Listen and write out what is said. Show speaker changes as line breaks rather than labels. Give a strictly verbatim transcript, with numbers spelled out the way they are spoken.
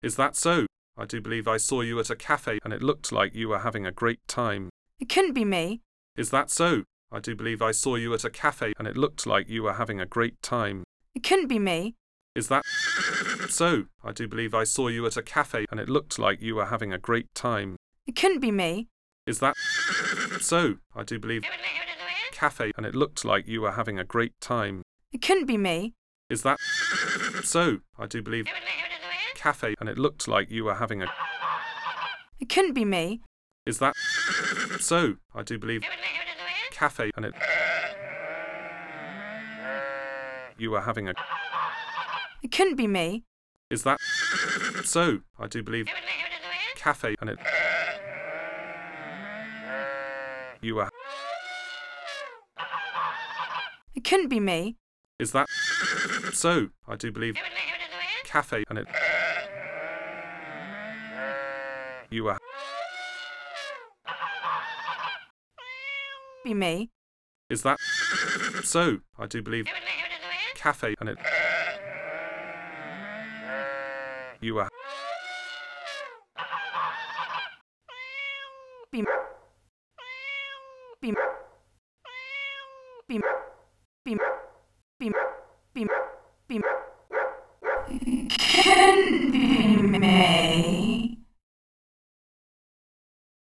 Is that so? I do believe I saw you at a cafe and it looked like you were having a great time.
It couldn't be me.
Is that so? I do believe I saw you at a cafe and it looked like you were having a great time.
It couldn't be me.
Is that so? I do believe I saw you at a cafe and it looked like you were having a great time.
It couldn't be me.
Is that so? I do believe cafe and it looked like you were having a great time.
It couldn't be me.
Is that so? I do believe cafe and it looked like you were having a
It couldn't be me.
Is that so? I do believe cafe and it you were having a
It couldn't be me.
Is that so? I do believe cafe and it you were
It couldn't be me.
Is that so? I do believe cafe and it you were
Be me.
Is that so? I do believe cafe and it you were
Be Be Be Be Be Be Be Be me.